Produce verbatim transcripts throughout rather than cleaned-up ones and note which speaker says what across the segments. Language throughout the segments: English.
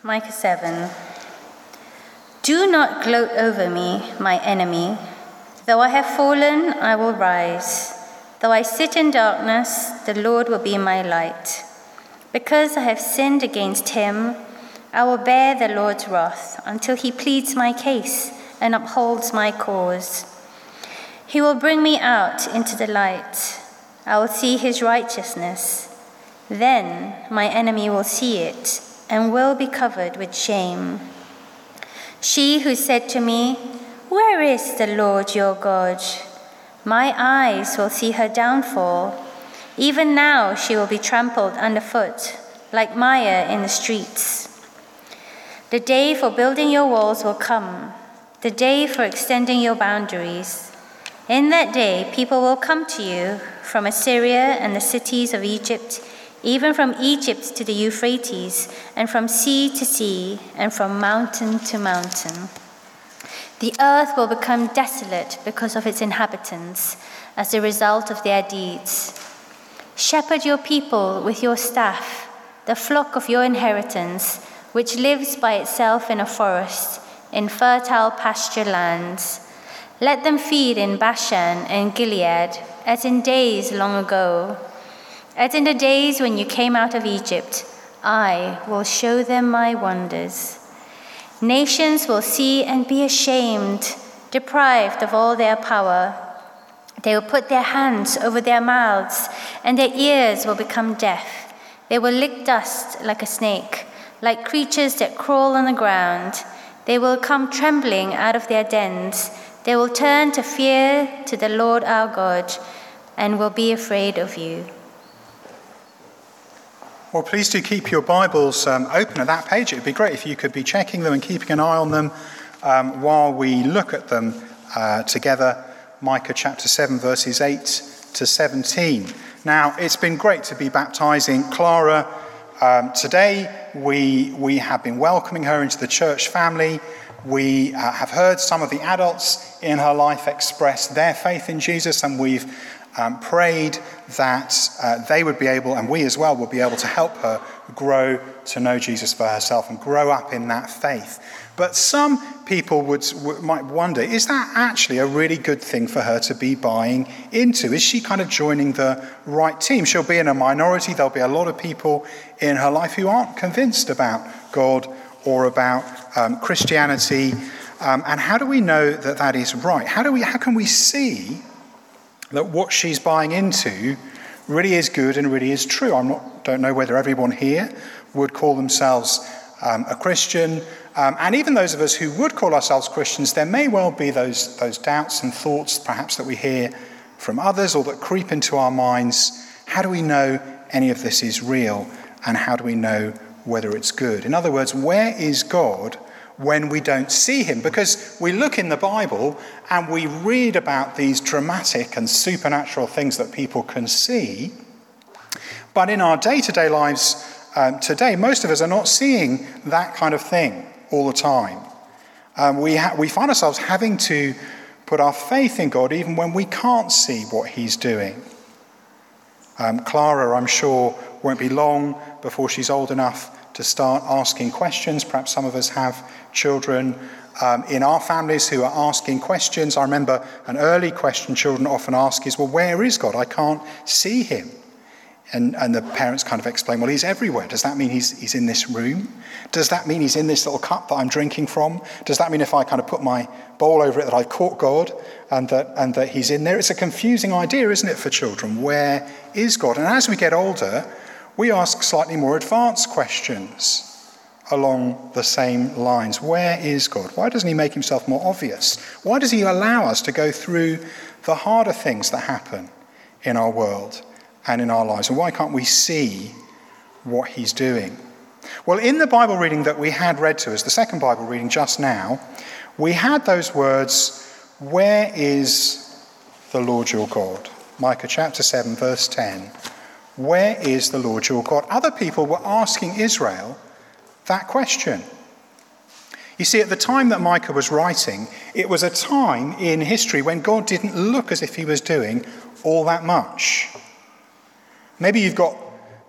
Speaker 1: Micah seven. Do not gloat over me, my enemy. Though I have fallen, I will rise. Though I sit in darkness, the Lord will be my light. Because I have sinned against him, I will bear the Lord's wrath until he pleads my case and upholds my cause. He will bring me out into the light. I will see his righteousness. Then my enemy will see it and will be covered with shame. She who said to me, "Where is the Lord your God?" My eyes will see her downfall. Even now she will be trampled underfoot, like mire in the streets. The day for building your walls will come, the day for extending your boundaries. In that day, people will come to you from Assyria and the cities of Egypt, even from Egypt to the Euphrates, and from sea to sea, and from mountain to mountain. The earth will become desolate because of its inhabitants, as a result of their deeds. Shepherd your people with your staff, the flock of your inheritance, which lives by itself in a forest, in fertile pasture lands. Let them feed in Bashan and Gilead, as in days long ago. As in the days when you came out of Egypt, I will show them my wonders. Nations will see and be ashamed, deprived of all their power. They will put their hands over their mouths, and their ears will become deaf. They will lick dust like a snake, like creatures that crawl on the ground. They will come trembling out of their dens. They will turn to fear to the Lord our God, and will be afraid of you.
Speaker 2: Well, please do keep your Bibles um, open at that page. It would be great if you could be checking them and keeping an eye on them um, while we look at them uh, together. Micah chapter seven, verses eight to seventeen. Now, it's been great to be baptising Clara. Um, today, we, we have been welcoming her into the church family. We uh, have heard some of the adults in her life express their faith in Jesus, and we've Um, prayed that uh, they would be able, and we as well, will be able to help her grow to know Jesus for herself and grow up in that faith. But some people would, would might wonder, is that actually a really good thing for her to be buying into? Is she kind of joining the right team? She'll be in a minority. There'll be a lot of people in her life who aren't convinced about God or about um, Christianity. Um, and how do we know that that is right? How do we? How can we see that what she's buying into really is good and really is true? I don't know whether everyone here would call themselves um, a Christian. Um, and even those of us who would call ourselves Christians, there may well be those, those doubts and thoughts perhaps that we hear from others or that creep into our minds. How do we know any of this is real? And how do we know whether it's good? In other words, where is God when we don't see him? Because we look in the Bible and we read about these dramatic and supernatural things that people can see. But in our day-to-day lives um, today, most of us are not seeing that kind of thing all the time. Um, we, ha- we find ourselves having to put our faith in God even when we can't see what he's doing. Um, Clara, I'm sure, won't be long before she's old enough to start asking questions. Perhaps some of us have children um, in our families who are asking questions. I remember an early question children often ask is, well, where is God? I can't see him. And, and the parents kind of explain, well, he's everywhere. Does that mean he's, he's in this room? Does that mean he's in this little cup that I'm drinking from? Does that mean if I kind of put my bowl over it that I've caught God and that, and that he's in there? It's a confusing idea, isn't it, for children? Where is God? And as we get older, we ask slightly more advanced questions along the same lines. Where is God? Why doesn't he make himself more obvious? Why does he allow us to go through the harder things that happen in our world and in our lives? And why can't we see what he's doing? Well, in the Bible reading that we had read to us, the second Bible reading just now, we had those words, where is the Lord your God? Micah chapter seven, verse ten. Where is the Lord your God? Other people were asking Israel that question. You see, at the time that Micah was writing, it was a time in history when God didn't look as if he was doing all that much. Maybe you've got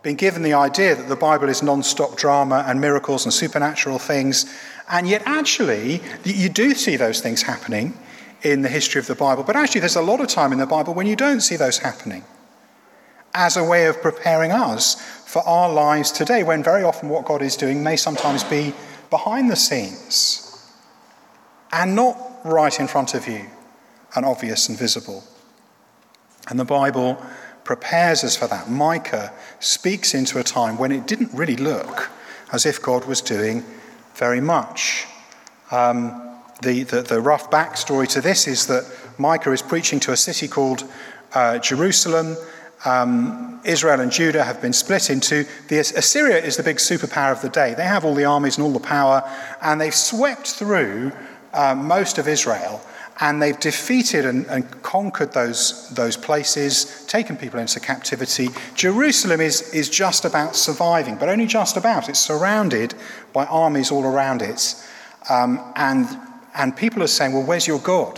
Speaker 2: been given the idea that the Bible is non-stop drama and miracles and supernatural things, and yet actually you do see those things happening in the history of the Bible, but actually there's a lot of time in the Bible when you don't see those happening, as a way of preparing us for our lives today, when very often what God is doing may sometimes be behind the scenes and not right in front of you and obvious and visible. And the Bible prepares us for that. Micah speaks into a time when it didn't really look as if God was doing very much. Um, the, the, the rough backstory to this is that Micah is preaching to a city called uh, Jerusalem. Um, Israel and Judah have been split into. The Assyria is the big superpower of the day. They have all the armies and all the power, and they've swept through uh, most of Israel, and they've defeated and, and conquered those, those places, taken people into captivity. Jerusalem is, is just about surviving, but only just about. It's surrounded by armies all around it. Um, and, and people are saying, well, where's your God?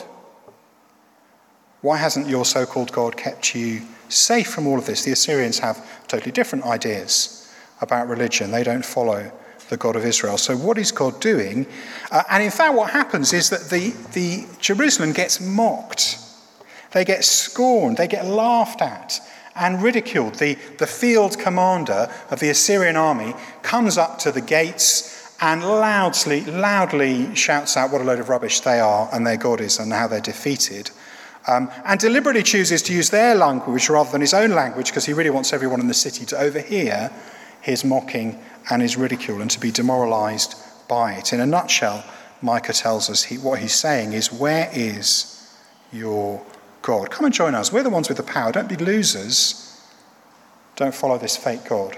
Speaker 2: Why hasn't your so-called God kept you safe from all of this? The Assyrians have totally different ideas about religion. They don't follow the God of Israel. So what is God doing? Uh, and in fact, what happens is that the, the Jerusalem gets mocked. They get scorned. They get laughed at and ridiculed. The, the field commander of the Assyrian army comes up to the gates and loudly, loudly shouts out what a load of rubbish they are and their God is and how they're defeated. Um, and deliberately chooses to use their language rather than his own language, because he really wants everyone in the city to overhear his mocking and his ridicule and to be demoralized by it. In a nutshell, Micah tells us he, what he's saying is, where is your God? Come and join us. We're the ones with the power. Don't be losers. Don't follow this fake God.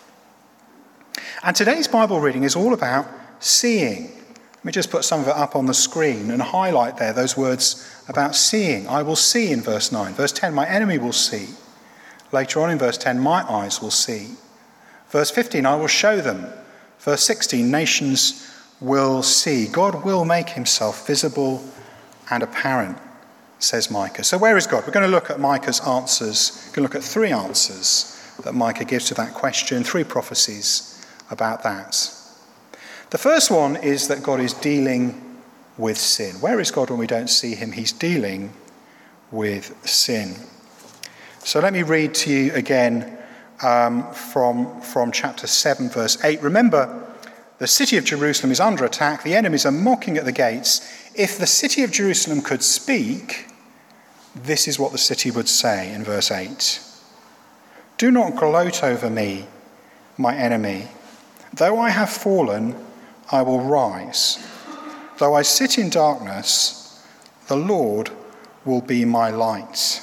Speaker 2: And today's Bible reading is all about seeing. Let me just put some of it up on the screen and highlight there those words about seeing. I will see in verse nine. Verse ten, my enemy will see. Later on in verse ten, my eyes will see. Verse fifteen, I will show them. Verse sixteen, nations will see. God will make himself visible and apparent, says Micah. So where is God? We're going to look at Micah's answers. We're going to look at three answers that Micah gives to that question, three prophecies about that. The first one is that God is dealing with sin. Where is God when we don't see him? He's dealing with sin. So let me read to you again um, from, from chapter seven, verse eight. Remember, the city of Jerusalem is under attack. The enemies are mocking at the gates. If the city of Jerusalem could speak, this is what the city would say in verse eight. Do not gloat over me, my enemy. Though I have fallen, I will rise. Though I sit in darkness, the Lord will be my light.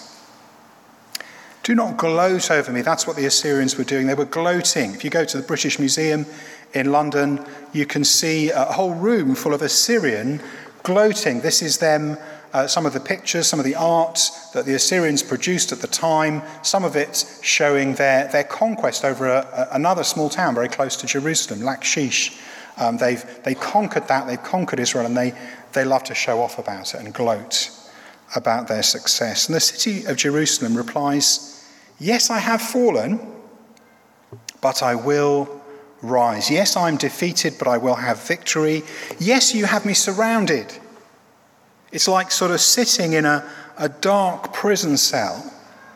Speaker 2: Do not gloat over me. That's what the Assyrians were doing. They were gloating. If you go to the British Museum in London, you can see a whole room full of Assyrian gloating. This is them, uh, some of the pictures, some of the art that the Assyrians produced at the time, some of it showing their, their conquest over a, a, another small town very close to Jerusalem, Lachish. Um, they've they conquered that, they've conquered Israel, and they, they love to show off about it and gloat about their success. And the city of Jerusalem replies, yes, I have fallen, but I will rise. Yes, I'm defeated, but I will have victory. Yes, you have me surrounded. It's like sort of sitting in a, a dark prison cell.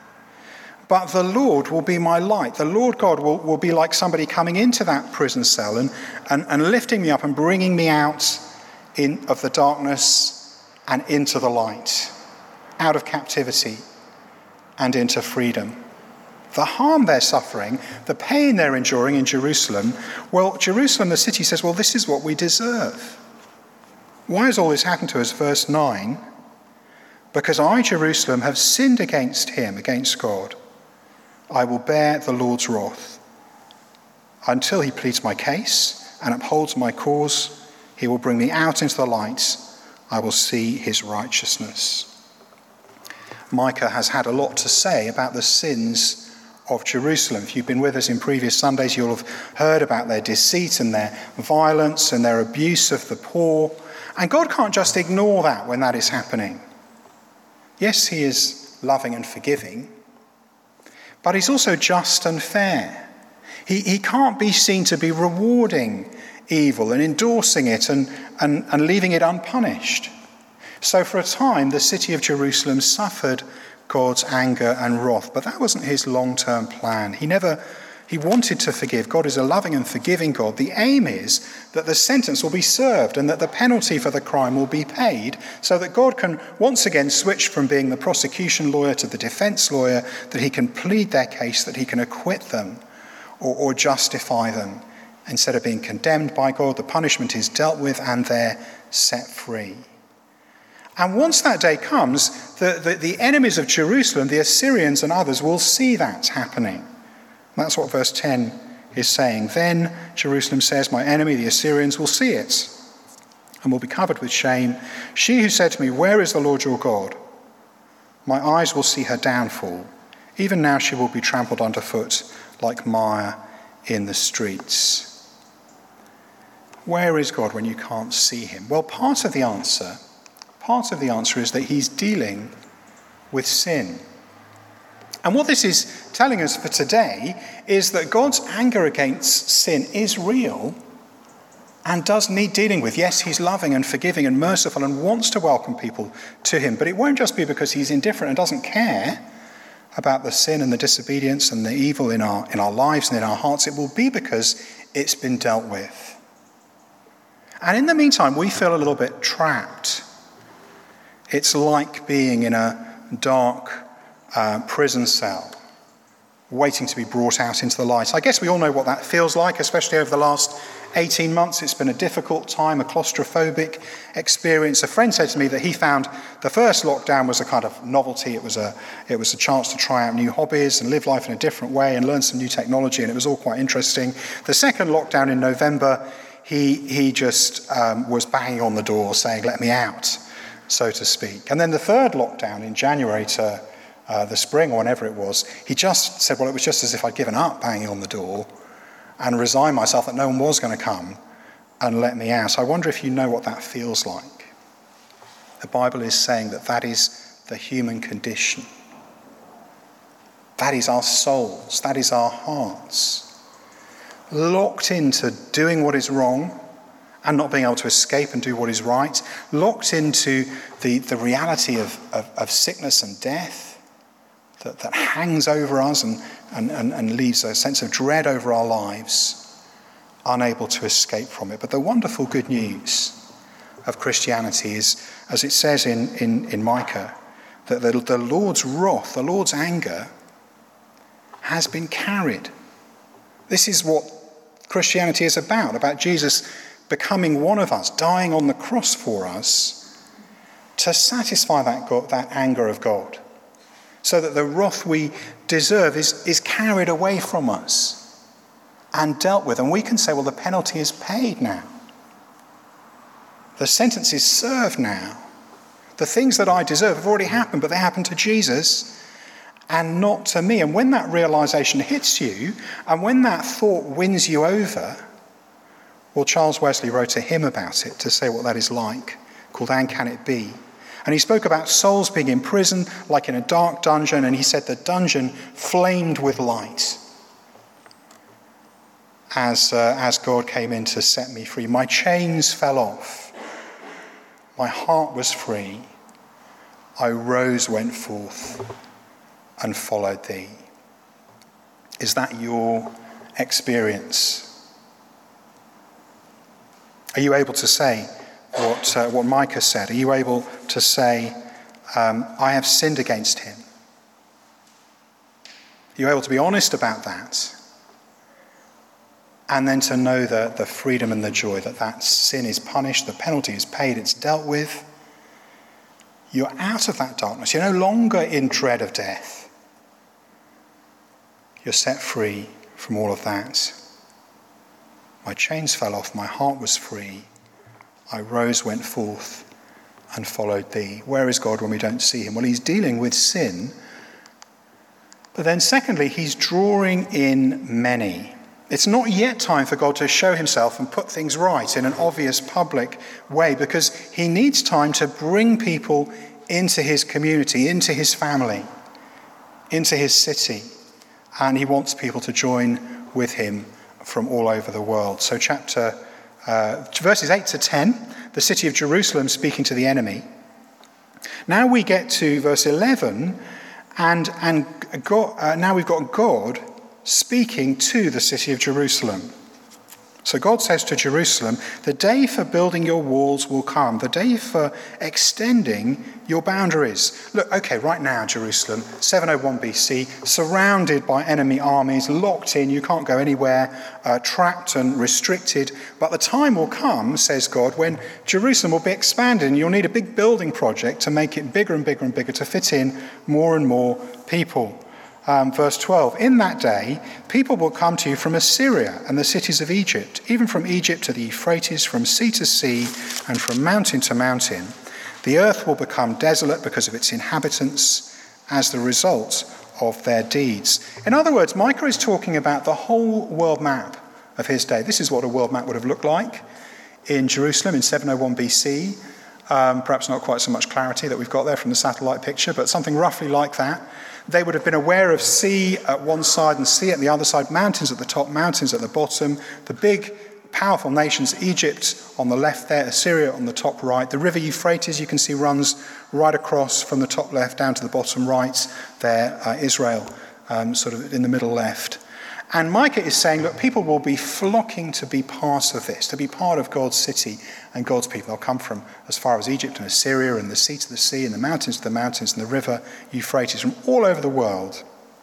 Speaker 2: But the Lord will be my light. The Lord God will, will be like somebody coming into that prison cell and, and, and lifting me up and bringing me out in, of the darkness and into the light, out of captivity and into freedom. The harm they're suffering, the pain they're enduring in Jerusalem, well, Jerusalem, the city, says, well, this is what we deserve. Why has all this happened to us? Verse nine, because I, Jerusalem, have sinned against him, against God. I will bear the Lord's wrath. Until he pleads my case and upholds my cause, he will bring me out into the light. I will see his righteousness. Micah has had a lot to say about the sins of Jerusalem. If you've been with us in previous Sundays, you'll have heard about their deceit and their violence and their abuse of the poor. And God can't just ignore that when that is happening. Yes, he is loving and forgiving, but he's also just and fair. He, he can't be seen to be rewarding evil and endorsing it and, and, and leaving it unpunished. So for a time, the city of Jerusalem suffered God's anger and wrath, but that wasn't his long-term plan. He never, he wanted to forgive. God is a loving and forgiving God. The aim is that the sentence will be served and that the penalty for the crime will be paid so that God can once again switch from being the prosecution lawyer to the defense lawyer, that he can plead their case, that he can acquit them or, or justify them. Instead of being condemned by God, the punishment is dealt with and they're set free. And once that day comes, the, the, the enemies of Jerusalem, the Assyrians and others, will see that happening. That's what verse ten is saying. Then Jerusalem says, my enemy, the Assyrians, will see it and will be covered with shame. She who said to me, where is the Lord your God? My eyes will see her downfall. Even now she will be trampled underfoot like mire in the streets. Where is God when you can't see him? Well, part of the answer Part of the answer is that he's dealing with sin. And what this is telling us for today is that God's anger against sin is real and does need dealing with. Yes, he's loving and forgiving and merciful and wants to welcome people to him, but it won't just be because he's indifferent and doesn't care about the sin and the disobedience and the evil in our, in our lives and in our hearts. It will be because it's been dealt with. And in the meantime, we feel a little bit trapped. It's like being in a dark uh, prison cell, waiting to be brought out into the light. I guess we all know what that feels like, especially over the last eighteen months. It's been a difficult time, a claustrophobic experience. A friend said to me that he found the first lockdown was a kind of novelty. It was a, it was a chance to try out new hobbies and live life in a different way and learn some new technology, and it was all quite interesting. The second lockdown in November, he, he just um, was banging on the door saying, let me out, so to speak. And then the third lockdown in January to uh, the spring or whenever it was, he just said, well, it was just as if I'd given up banging on the door and resigned myself that no one was going to come and let me out. I wonder if you know what that feels like. The Bible is saying that that is the human condition. That is our souls. That is our hearts. Locked into doing what is wrong and not being able to escape and do what is right, locked into the, the reality of, of, of sickness and death that, that hangs over us and, and, and, and leaves a sense of dread over our lives, unable to escape from it. But the wonderful good news of Christianity is, as it says in, in, in Micah, that the, the Lord's wrath, the Lord's anger, has been carried. This is what Christianity is about, about Jesus becoming one of us, dying on the cross for us to satisfy that God, that anger of God, so that the wrath we deserve is, is carried away from us and dealt with. And we can say, well, the penalty is paid now. The sentence is served now. The things that I deserve have already happened, but they happened to Jesus and not to me. And when that realization hits you, and when that thought wins you over, well, Charles Wesley wrote a hymn about it to say what that is like, called And Can It Be? And he spoke about souls being in prison, like in a dark dungeon, and he said the dungeon flamed with light as, uh, as God came in to set me free. My chains fell off. My heart was free. I rose, went forth, and followed thee. Is that your experience? Are you able to say what uh, what Micah said? Are you able to say, um, I have sinned against him? Are you able to be honest about that? And then to know the, the freedom and the joy that that sin is punished, the penalty is paid, it's dealt with. You're out of that darkness. You're no longer in dread of death. You're set free from all of that. My chains fell off, my heart was free. I rose, went forth, and followed thee. Where is God when we don't see him? Well, he's dealing with sin. But then secondly, he's drawing in many. It's not yet time for God to show himself and put things right in an obvious public way, because he needs time to bring people into his community, into his family, into his city. And he wants people to join with him from all over the world. So chapter uh, verses eight to ten, the city of Jerusalem speaking to the enemy. Now we get to verse eleven, and and God, uh, now we've got God speaking to the city of Jerusalem. So God says to Jerusalem, the day for building your walls will come, the day for extending your boundaries. Look, okay, right now, Jerusalem, seven oh one B C, surrounded by enemy armies, locked in, you can't go anywhere, uh, trapped and restricted. But the time will come, says God, when Jerusalem will be expanded, and you'll need a big building project to make it bigger and bigger and bigger, to fit in more and more people. Um, verse twelve, in that day, people will come to you from Assyria and the cities of Egypt, even from Egypt to the Euphrates, from sea to sea, and from mountain to mountain. The earth will become desolate because of its inhabitants as the result of their deeds. In other words, Micah is talking about the whole world map of his day. This is what a world map would have looked like in Jerusalem in seven oh one B C. Um, perhaps not quite so much clarity that we've got there from the satellite picture, but something roughly like that. They would have been aware of sea at one side and sea at the other side, mountains at the top, mountains at the bottom, the big, powerful nations, Egypt on the left there, Assyria on the top right. The river Euphrates, you can see, runs right across from the top left down to the bottom right there, uh, Israel, um, sort of in the middle left. And Micah is saying, look, people will be flocking to be part of this, to be part of God's city and God's people. They'll come from as far as Egypt and Assyria and the sea to the sea and the mountains to the mountains and the river Euphrates. From all over the world,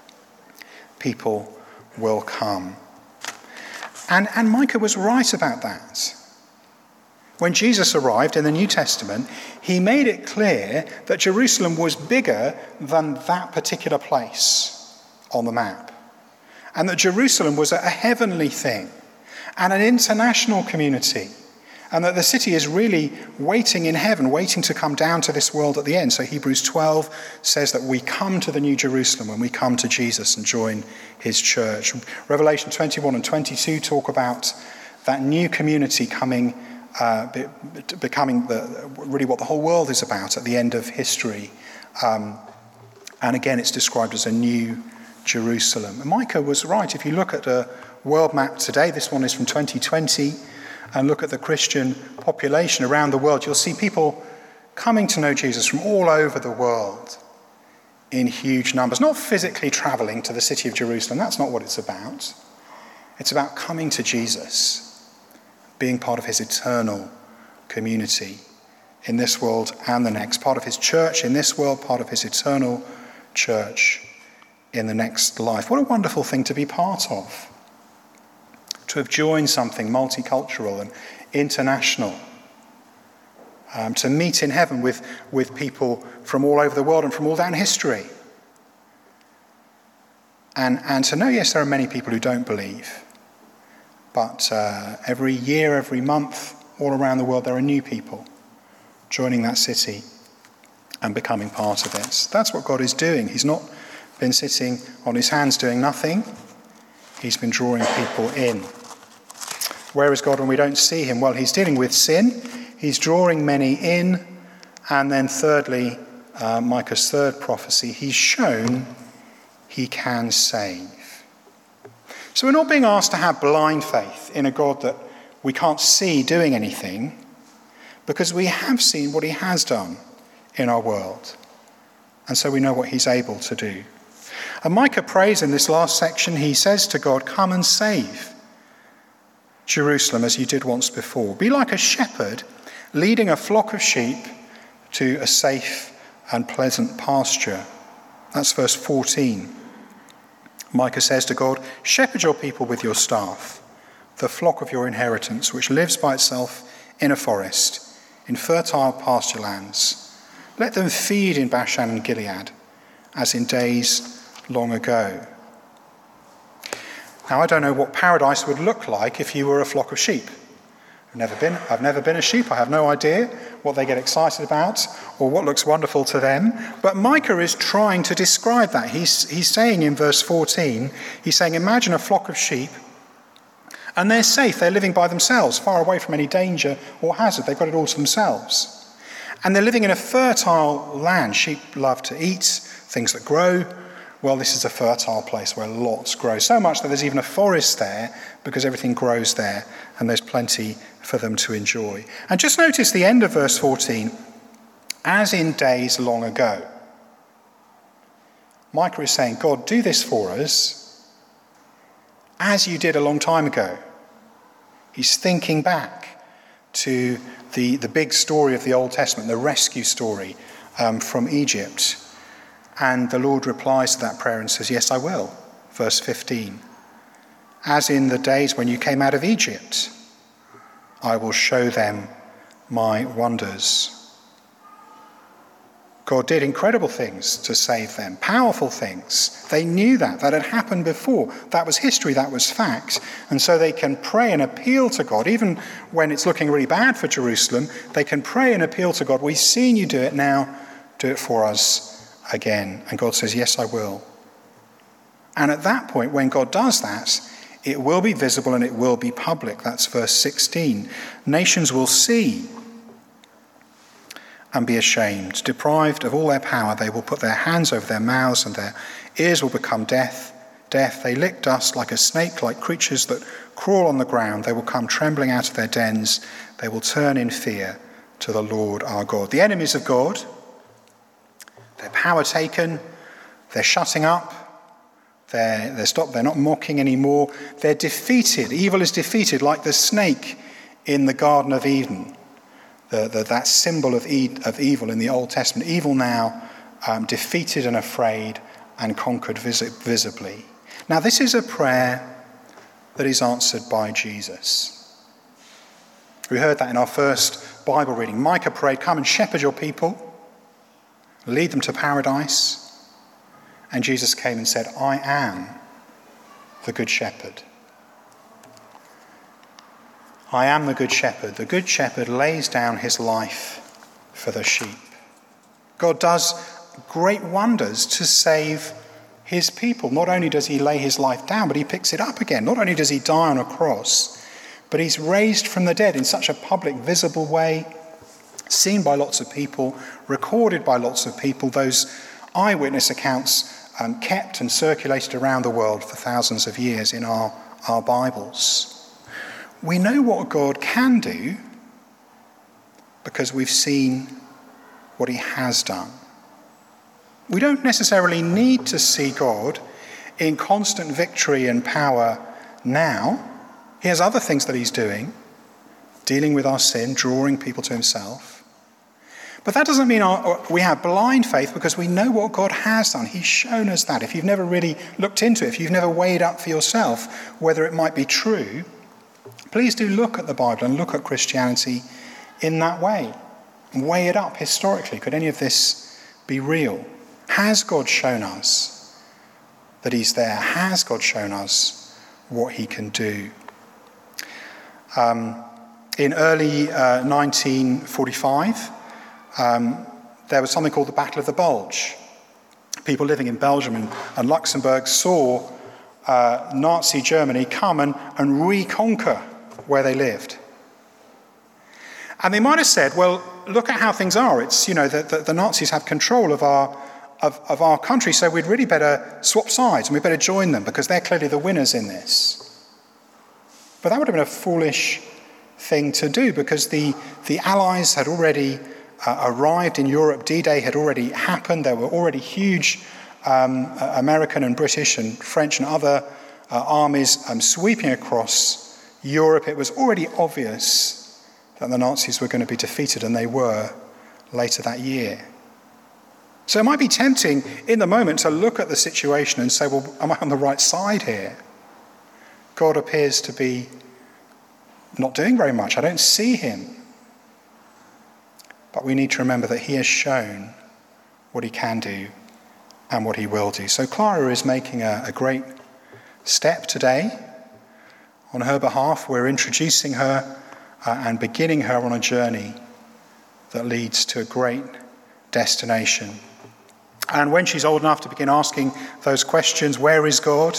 Speaker 2: people will come. And, and Micah was right about that. When Jesus arrived in the New Testament, he made it clear that Jerusalem was bigger than that particular place on the map. And that Jerusalem was a heavenly thing and an international community. And that the city is really waiting in heaven, waiting to come down to this world at the end. So Hebrews twelve says that we come to the New Jerusalem when we come to Jesus and join his church. Revelation twenty-one and twenty-two talk about that new community coming, uh, be, becoming the, really what the whole world is about at the end of history. Um, and again, it's described as a new Jerusalem. And Micah was right. If you look at a world map today, this one is from twenty twenty, and look at the Christian population around the world, you'll see people coming to know Jesus from all over the world in huge numbers. Not physically traveling to the city of Jerusalem. That's not what it's about. It's about coming to Jesus, being part of his eternal community in this world and the next, part of his church in this world, part of his eternal church in the next life. What a wonderful thing to be part of. To have joined something multicultural and international. Um, to meet in heaven with, with people from all over the world and from all down history. And, and to know, yes, there are many people who don't believe. But uh, every year, every month, all around the world, there are new people joining that city and becoming part of it. That's what God is doing. He's not been sitting on his hands doing nothing. He's been drawing people in. Where is God when we don't see him? Well, he's dealing with sin. He's drawing many in. And then thirdly, uh, Micah's third prophecy, he's shown he can save. So we're not being asked to have blind faith in a God that we can't see doing anything, because we have seen what he has done in our world. And so we know what he's able to do. And Micah prays in this last section, he says to God, come and save Jerusalem as you did once before. Be like a shepherd leading a flock of sheep to a safe and pleasant pasture. That's verse fourteen. Micah says to God, shepherd your people with your staff, the flock of your inheritance, which lives by itself in a forest, in fertile pasture lands. Let them feed in Bashan and Gilead, as in days long ago. Now, I don't know what paradise would look like if you were a flock of sheep. I've never been, I've never been a sheep. I have no idea what they get excited about or what looks wonderful to them. But Micah is trying to describe that. He's, he's saying in verse fourteen, he's saying, imagine a flock of sheep, and they're safe. They're living by themselves, far away from any danger or hazard. They've got it all to themselves. And they're living in a fertile land. Sheep love to eat things that grow, well, this is a fertile place where lots grow. So much that there's even a forest there because everything grows there and there's plenty for them to enjoy. And just notice the end of verse fourteen, as in days long ago. Micah is saying, God, do this for us as you did a long time ago. He's thinking back to the, the big story of the Old Testament, the rescue story um, from Egypt. And the Lord replies to that prayer and says, yes, I will. Verse fifteen, as in the days when you came out of Egypt, I will show them my wonders. God did incredible things to save them, powerful things. They knew that. That had happened before. That was history, that was fact. And so they can pray and appeal to God, even when it's looking really bad for Jerusalem, they can pray and appeal to God. We've seen you do it, now do it for us again. And God says, yes, I will. And at that point, when God does that, it will be visible and it will be public. That's verse sixteen. Nations will see and be ashamed. Deprived of all their power, they will put their hands over their mouths and their ears will become deaf. Deaf. They lick dust like a snake, like creatures that crawl on the ground. They will come trembling out of their dens. They will turn in fear to the Lord our God. The enemies of God, their power taken, they're shutting up, they're, they're stopped, they're not mocking anymore. They're defeated. Evil is defeated like the snake in the Garden of Eden. The, the, that symbol of, e- of evil in the Old Testament. Evil now um, defeated and afraid and conquered vis- visibly. Now this is a prayer that is answered by Jesus. We heard that in our first Bible reading. Micah prayed, come and shepherd your people, lead them to paradise. And Jesus came and said, I am the good shepherd. I am the good shepherd. The good shepherd lays down his life for the sheep. God does great wonders to save his people. Not only does he lay his life down, but he picks it up again. Not only does he die on a cross, but he's raised from the dead in such a public, visible way, seen by lots of people, recorded by lots of people. Those eyewitness accounts um, kept and circulated around the world for thousands of years in our, our Bibles. We know what God can do because we've seen what he has done. We don't necessarily need to see God in constant victory and power now. He has other things that he's doing, dealing with our sin, drawing people to himself. But that doesn't mean our, we have blind faith because we know what God has done. He's shown us that. If you've never really looked into it, if you've never weighed up for yourself whether it might be true, please do look at the Bible and look at Christianity in that way. And weigh it up historically. Could any of this be real? Has God shown us that he's there? Has God shown us what he can do? Um, in early uh, nineteen forty-five, um, there was something called the Battle of the Bulge. People living in Belgium and, and Luxembourg saw uh, Nazi Germany come and, and reconquer where they lived. And they might have said, well, look at how things are. It's, you know, the, the, the Nazis have control of our of, of our country, so we'd really better swap sides and we better join them because they're clearly the winners in this. But that would have been a foolish thing to do because the, the Allies had already uh, arrived in Europe. D-Day had already happened. There were already huge um, American and British and French and other uh, armies um, sweeping across Europe. It was already obvious that the Nazis were going to be defeated, and they were later that year. So it might be tempting in the moment to look at the situation and say, well, am I on the right side here? God appears to be not doing very much. I don't see him. But we need to remember that he has shown what he can do and what he will do. So Clara is making a, a great step today. On her behalf, we're introducing her uh, and beginning her on a journey that leads to a great destination. And when she's old enough to begin asking those questions, where is God?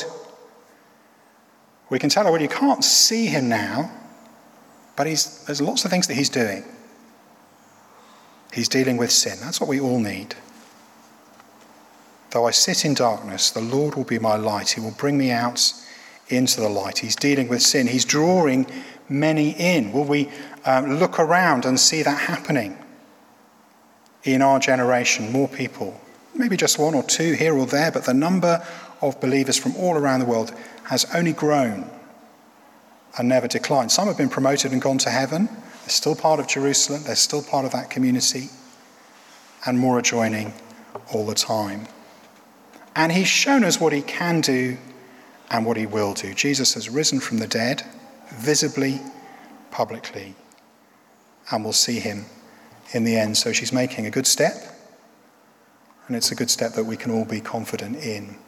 Speaker 2: We can tell her, well, you can't see him now, but he's, there's lots of things that he's doing. He's dealing with sin. That's what we all need. Though I sit in darkness, the Lord will be my light. He will bring me out into the light. He's dealing with sin. He's drawing many in. Will we um, look around and see that happening in our generation? More people, maybe just one or two here or there, but the number of believers from all around the world has only grown and never declined. Some have been promoted and gone to heaven. They're still part of Jerusalem. They're still part of that community. And more are joining all the time. And he's shown us what he can do and what he will do. Jesus has risen from the dead, visibly, publicly, and we'll see him in the end. So she's making a good step, and it's a good step that we can all be confident in.